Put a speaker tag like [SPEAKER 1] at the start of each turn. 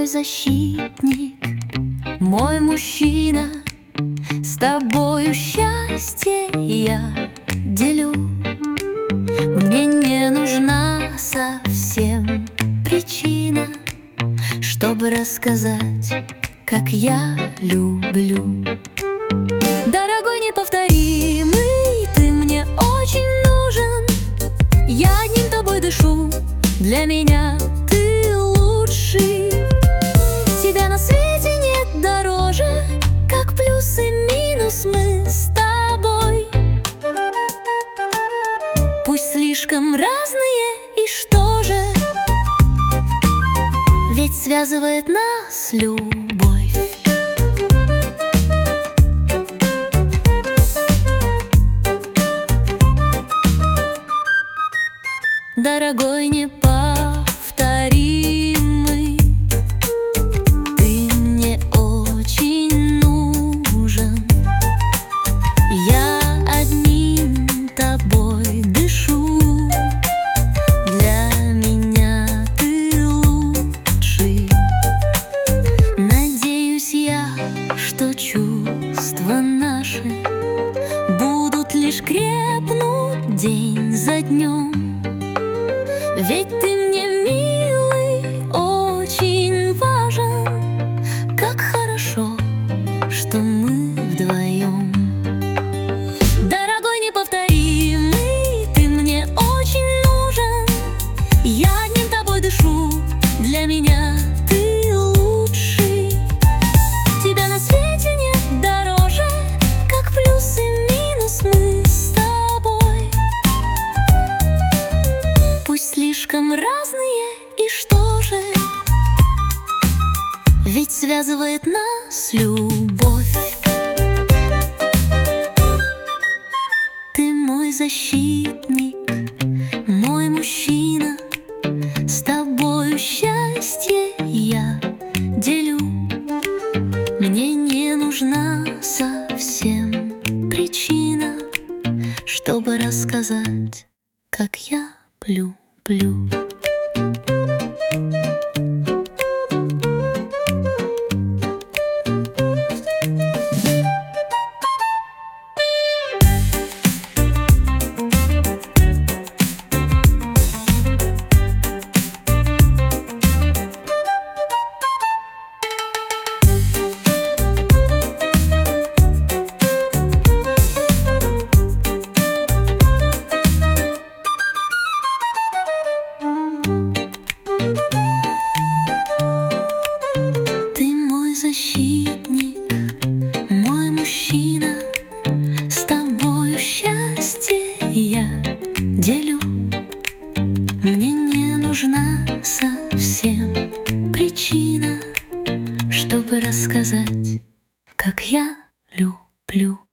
[SPEAKER 1] защитник, мой мужчина. С тобою счастье я делю. Мне не нужна совсем причина, чтобы рассказать, как я люблю. Дорогой, неповторимый, ты мне очень нужен. Я одним тобой дышу, для меня ты лучший. Тебя на свете нет дороже, как плюс и минус мы с тобой. Пусть слишком разные, и что же? Ведь связывает нас любовь. Дорогой, неповторимый, ты мне очень нужен. Я одним тобой дышу, для меня ты лучший. Надеюсь я, что чувства наши будут лишь крепнуть день за днем. Ведь ты мне, милый, очень важен. Как хорошо, что мы вдвоем. Дорогой, неповторимый, ты мне очень нужен. Я одним тобой дышу, для меня ты лучший. Тебя на свете нет дороже, как плюс и минус мы с тобой. Пусть слишком разные, и что же? Ведь связывает нас любовь. Ты мой защитник, мой мужчина. С тобою счастье я делю. Мне не нужна совсем причина, чтобы рассказать, как я люблю. Защитник, мой мужчина. С тобою счастье я делю. Мне не нужна совсем причина, чтобы рассказать, как я люблю.